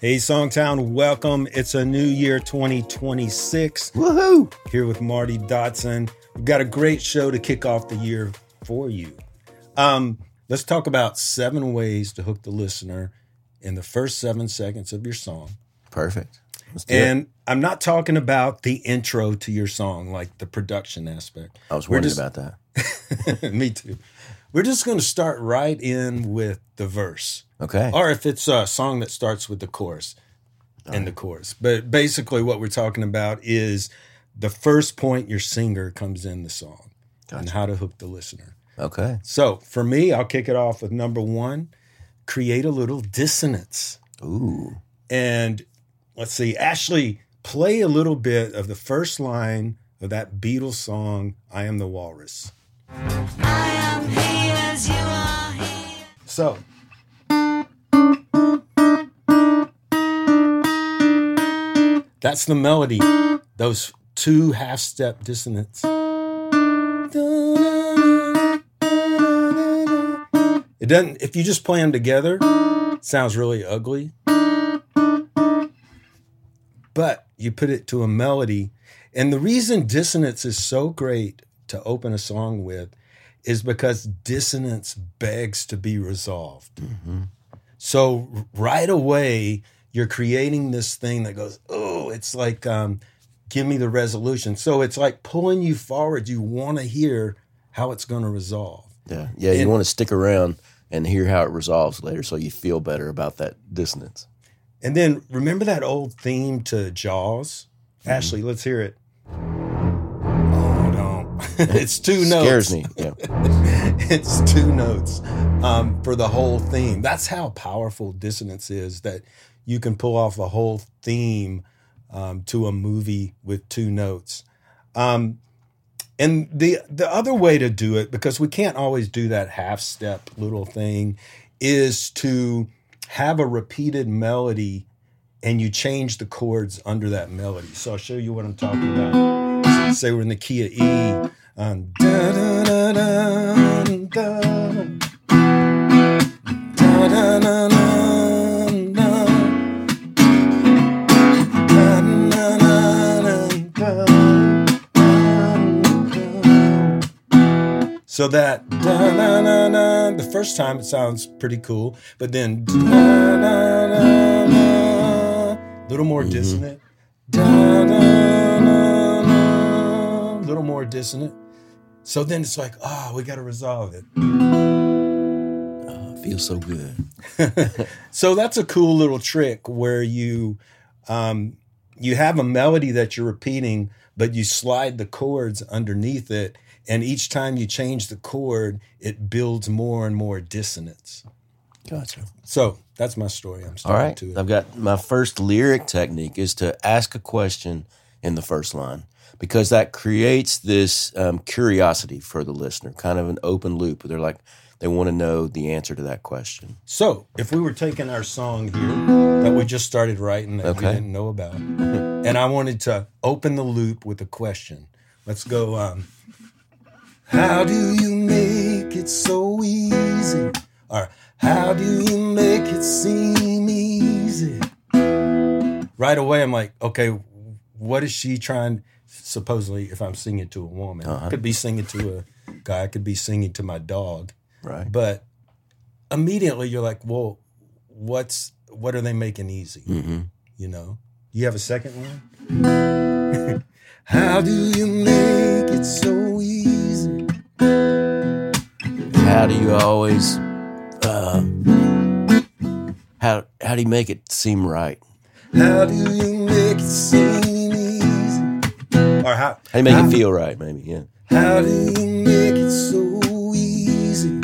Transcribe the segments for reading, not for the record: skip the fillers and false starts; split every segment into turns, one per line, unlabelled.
Hey, Songtown, welcome. It's a new year, 2026.
Woohoo!
Here with Marty Dotson. We've got a great show to kick off the year for you. Let's talk about 7 ways to hook the listener in the first 7 seconds of your song.
Perfect.
And I'm not talking about the intro to your song, like the production aspect.
I was worried about that.
Me too. We're just going to start right in with the verse.
Okay.
Or if it's a song that starts with the chorus and the chorus. But basically what we're talking about is the first point your singer comes in the song and how to hook the listener.
Okay.
So for me, I'll kick it off with number 1, create a little dissonance.
Ooh.
And let's see, Ashley, play a little bit of the first line of that Beatles song, I Am the Walrus.
I am he as you are he.
So, that's the melody, those 2 half-step dissonance. It doesn't, if you just play them together, it sounds really ugly. But you put it to a melody. And the reason dissonance is so great to open a song with is because dissonance begs to be resolved. Mm-hmm. So right away, you're creating this thing that goes, oh, it's like, give me the resolution. So it's like pulling you forward. You want to hear how it's going to resolve.
Yeah. You want to stick around and hear how it resolves later so you feel better about that dissonance.
And then remember that old theme to Jaws? Mm-hmm. Ashley, let's hear it. Oh, no. It's 2 notes.
Scares me. Yeah.
It's 2 notes for the whole theme. That's how powerful dissonance is, that you can pull off a whole theme to a movie with 2 notes. And the other way to do it, because we can't always do that half-step little thing, is to have a repeated melody and you change the chords under that melody. So I'll show you what I'm talking about. Say we're in the key of E. Da, da, da, da, da. Da, da, da, da. So that da-na-na-na, the first time it sounds pretty cool, but then da-na-na-na, a little more dissonant, da-na-na-na, a little more dissonant. So then it's like, we got to resolve it.
Oh, it feels so good.
So that's a cool little trick where you have a melody that you're repeating, but you slide the chords underneath it. And each time you change the chord, it builds more and more dissonance.
Gotcha.
So that's my story. I'm
All right.
to it.
I've got my first lyric technique is to ask a question in the first line, because that creates this curiosity for the listener, kind of an open loop. They want to know the answer to that question.
So if we were taking our song here that we just started writing that we didn't know about, and I wanted to open the loop with a question, let's go... how do you make it so easy? Or how do you make it seem easy? Right away, I'm like, okay, what is she trying? Supposedly, if I'm singing to a woman, I could be singing to a guy, I could be singing to my dog.
Right.
But immediately you're like, well, what are they making easy?
Mm-hmm.
You know? You have a second one? How do you make it so easy?
How do you always, how do you make it seem right?
How do you make it seem easy? Or
how do you make it feel right, maybe, yeah.
How do you make it so easy?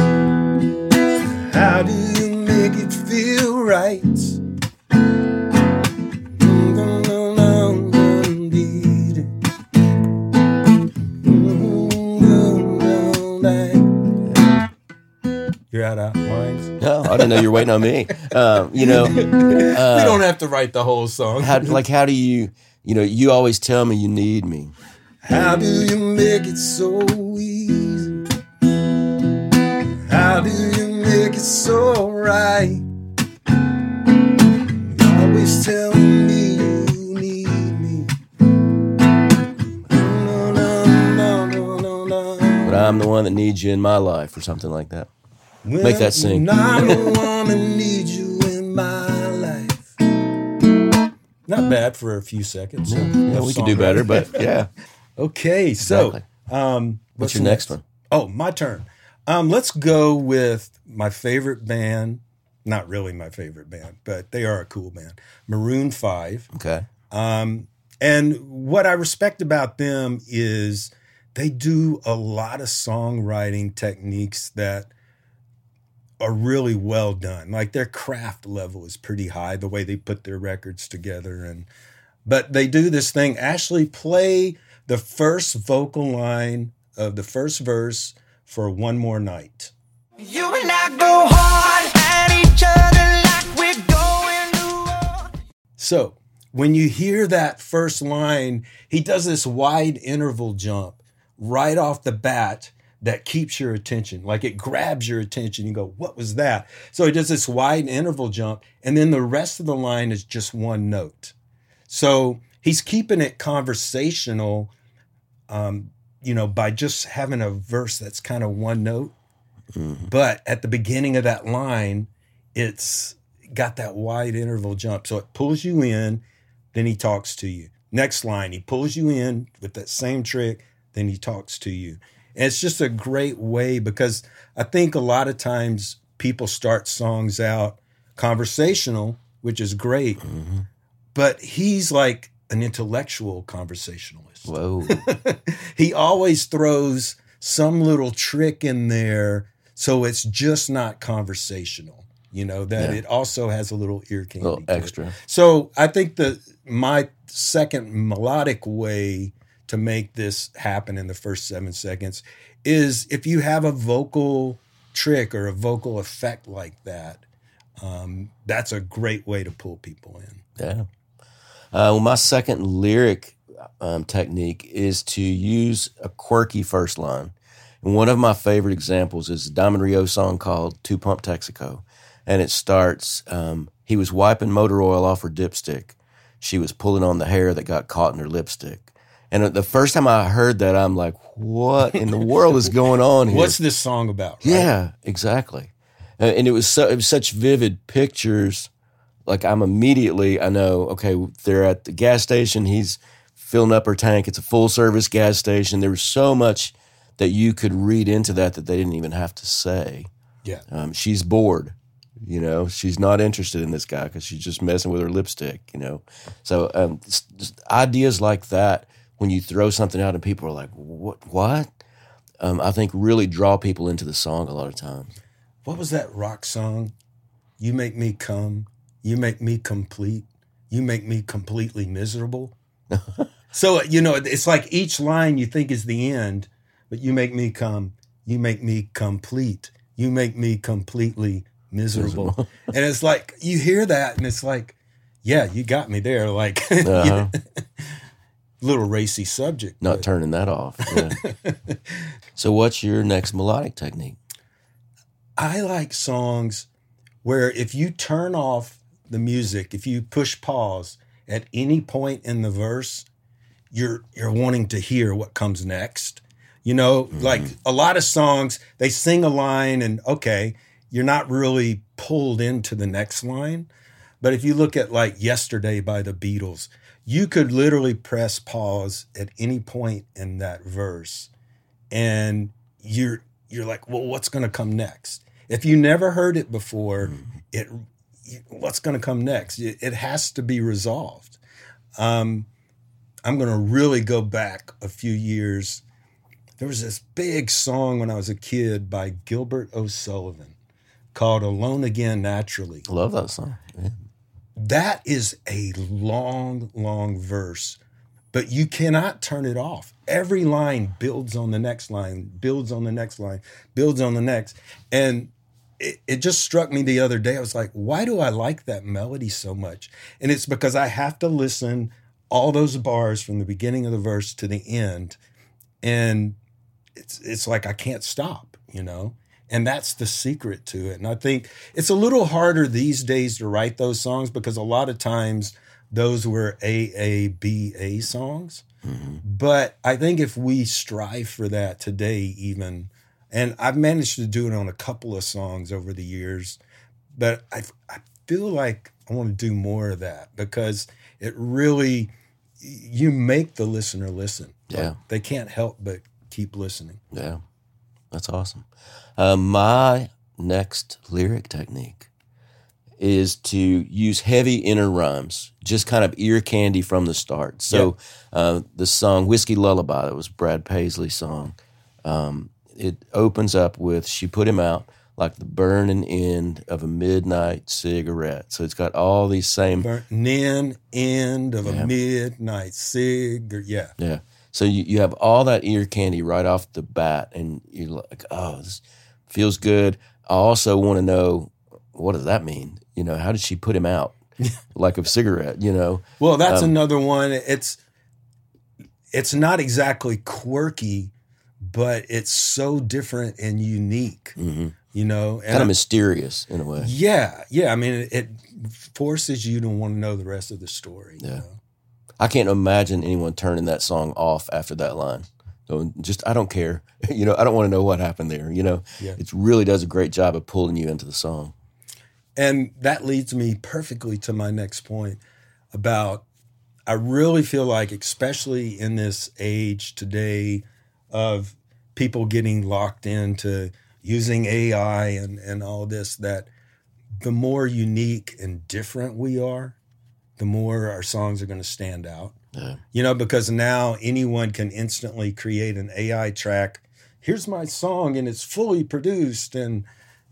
How do you make it feel right? You're out of lines?
No, I didn't know you were waiting on me.
We don't have to write the whole song.
How do you, you always tell me you need me.
How do you make it so easy? How do you make it so right?
one that needs you in my life or something like that.
When
Make that sing.
I'm the one that needs you in my life. Not bad for a few seconds.
Yeah, we can do better, but yeah.
Okay, so
Exactly. What's your next one?
Oh, my turn. Let's go with my favorite band. Not really my favorite band, but they are a cool band. Maroon 5.
Okay.
And what I respect about them is they do a lot of songwriting techniques that are really well done. Like their craft level is pretty high, the way they put their records together. But they do this thing. Ashley, play the first vocal line of the first verse for One More Night.
You and I go hard at each other like we're going to war.
So when you hear that first line, he does this wide interval jump right off the bat that keeps your attention. Like it grabs your attention. You go, what was that? So he does this wide interval jump, and then the rest of the line is just one note. So he's keeping it conversational, by just having a verse that's kind of one note. Mm-hmm. But at the beginning of that line, it's got that wide interval jump. So it pulls you in, then he talks to you. Next line, he pulls you in with that same trick, then he talks to you. And it's just a great way, because I think a lot of times people start songs out conversational, which is great, mm-hmm. but he's like an intellectual conversationalist.
Whoa.
He always throws some little trick in there so it's just not conversational, that it also has a little ear candy.
A little extra.
So I think my second melodic way to make this happen in the first 7 seconds is if you have a vocal trick or a vocal effect like that, that's a great way to pull people in.
Yeah. Well, my second lyric technique is to use a quirky first line. And one of my favorite examples is a Diamond Rio song called Two Pump Texaco. And it starts, he was wiping motor oil off her dipstick. She was pulling on the hair that got caught in her lipstick. And the first time I heard that, I'm like, what in the world is going on here?
What's this song about? Right?
Yeah, exactly. And it was such vivid pictures. Like I know, okay, they're at the gas station. He's filling up her tank. It's a full service gas station. There was so much that you could read into that they didn't even have to say.
Yeah.
She's bored. She's not interested in this guy because she's just messing with her lipstick, So just ideas like that, when you throw something out and people are like, what? I think really draw people into the song a lot of times.
What was that rock song? You make me come. You make me complete. You make me completely miserable. So, it's like each line you think is the end, but you make me come. You make me complete. You make me completely miserable. And it's like, you hear that and it's like, yeah, you got me there. Like, little racy subject.
Not turning that off. Yeah. So what's your next melodic technique?
I like songs where if you turn off the music, if you push pause at any point in the verse, you're wanting to hear what comes next. Mm-hmm. Like a lot of songs, they sing a line and okay, you're not really pulled into the next line. But if you look at like Yesterday by the Beatles, you could literally press pause at any point in that verse and you're like, well, what's going to come next? If you never heard it before, what's going to come next? It has to be resolved. I'm going to really go back a few years. There was this big song when I was a kid by Gilbert O'Sullivan called Alone Again Naturally.
I love that song. Yeah.
That is a long, long verse, but you cannot turn it off. Every line builds on the next line, builds on the next line, builds on the next. And it just struck me the other day. I was like, why do I like that melody so much? And it's because I have to listen all those bars from the beginning of the verse to the end. And it's like I can't stop, And that's the secret to it. And I think it's a little harder these days to write those songs because a lot of times those were AABA songs. Mm-hmm. But I think if we strive for that today, even And I've managed to do it on a couple of songs over the years, but I feel like I want to do more of that because it really, you make the listener listen.
Yeah.
Like, they can't help but keep listening.
Yeah, that's awesome. My next lyric technique is to use heavy inner rhymes, just kind of ear candy from the start. So the song Whiskey Lullaby, that was Brad Paisley's song, it opens up with, she put him out like the burning end of a midnight cigarette. So it's got all these same...
Burning end of a midnight cigarette. Yeah.
Yeah. So you have all that ear candy right off the bat, and you're like, oh, this feels good. I also want to know, what does that mean? You know, how did she put him out? Like a cigarette, you know?
Well, that's another one. It's not exactly quirky, but it's so different and unique, you know? And
Kind of mysterious in a way.
Yeah. I mean, it forces you to want to know the rest of the story.
Yeah.
You know?
I can't imagine anyone turning that song off after that line. So just, I don't care. You know, I don't want to know what happened there. You know, It really does a great job of pulling you into the song.
And that leads me perfectly to my next point about, I really feel like, especially in this age today of people getting locked into using AI and all this, that the more unique and different we are, the more our songs are going to stand out.
Yeah.
You know, because now anyone can instantly create an AI track. Here's my song, and it's fully produced, and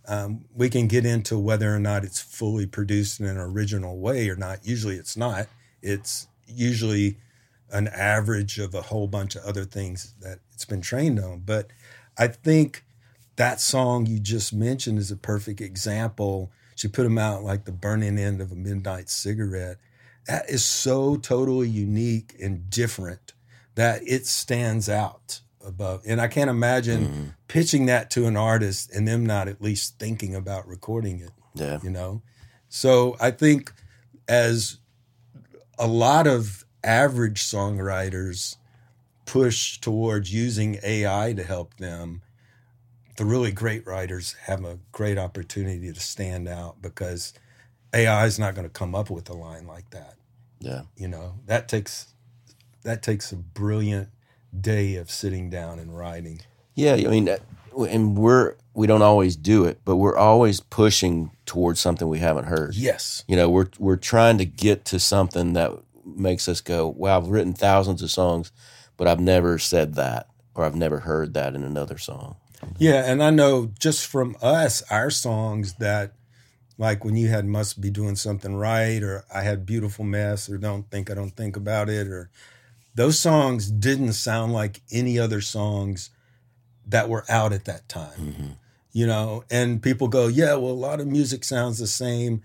we can get into whether or not it's fully produced in an original way or not. Usually it's not. It's usually an average of a whole bunch of other things that it's been trained on. But I think that song you just mentioned is a perfect example. She put them out like the burning end of a midnight cigarette. That is so totally unique and different that it stands out above. And I can't imagine pitching that to an artist and them not at least thinking about recording it.
Yeah.
You know? So I think as a lot of average songwriters push towards using AI to help them, the really great writers have a great opportunity to stand out because AI is not going to come up with a line like that.
Yeah.
You know, that takes a brilliant day of sitting down and writing.
Yeah, I mean, and we don't always do it, but we're always pushing towards something we haven't heard.
Yes.
You know, we're trying to get to something that makes us go, wow, I've written thousands of songs, but I've never said that, or I've never heard that in another song.
Yeah, and I know just from us, our songs that, like when you had Must Be Doing Something Right, or I had Beautiful Mess, or Don't Think I Don't Think About It, or those songs didn't sound like any other songs that were out at that time. You know, and people go, yeah, well, a lot of music sounds the same.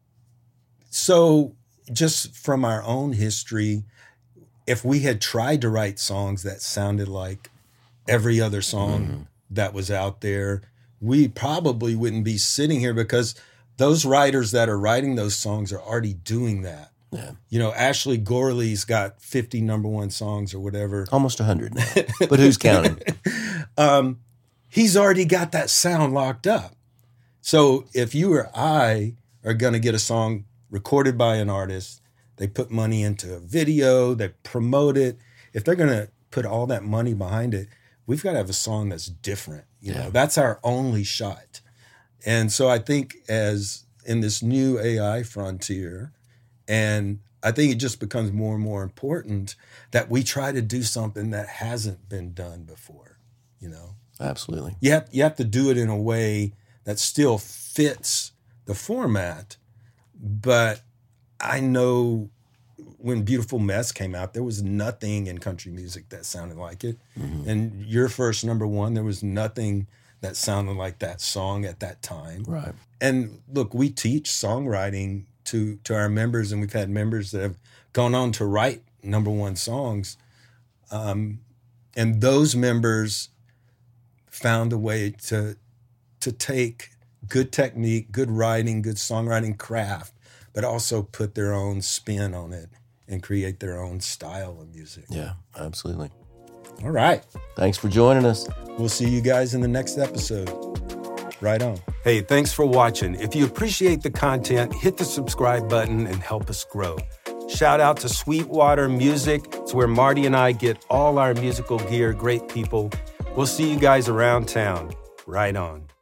So just from our own history, if we had tried to write songs that sounded like every other song that was out there, we probably wouldn't be sitting here because those writers that are writing those songs are already doing that.
Yeah.
You know, Ashley Gorley's got 50 number one songs or whatever.
Almost 100 now, but who's counting?
He's already got that sound locked up. So if you or I are going to get a song recorded by an artist, they put money into a video, they promote it. If they're going to put all that money behind it, we've got to have a song that's different. You know, that's our only shot. And so I think as in this new AI frontier, and I think it just becomes more and more important that we try to do something that hasn't been done before, you know?
Absolutely.
You have to do it in a way that still fits the format. But I know when Beautiful Mess came out, there was nothing in country music that sounded like it. And your first number one, there was nothing that sounded like that song at that time.
Right.
And look, we teach songwriting to our members, and we've had members that have gone on to write number one songs. And those members found a way to take good technique, good writing, good songwriting craft, but also put their own spin on it and create their own style of music.
Yeah, absolutely.
All right.
Thanks for joining us.
We'll see you guys in the next episode. Right on.
Hey, thanks for watching. If you appreciate the content, hit the subscribe button and help us grow. Shout out to Sweetwater Music. It's where Marty and I get all our musical gear. Great people. We'll see you guys around town. Right on.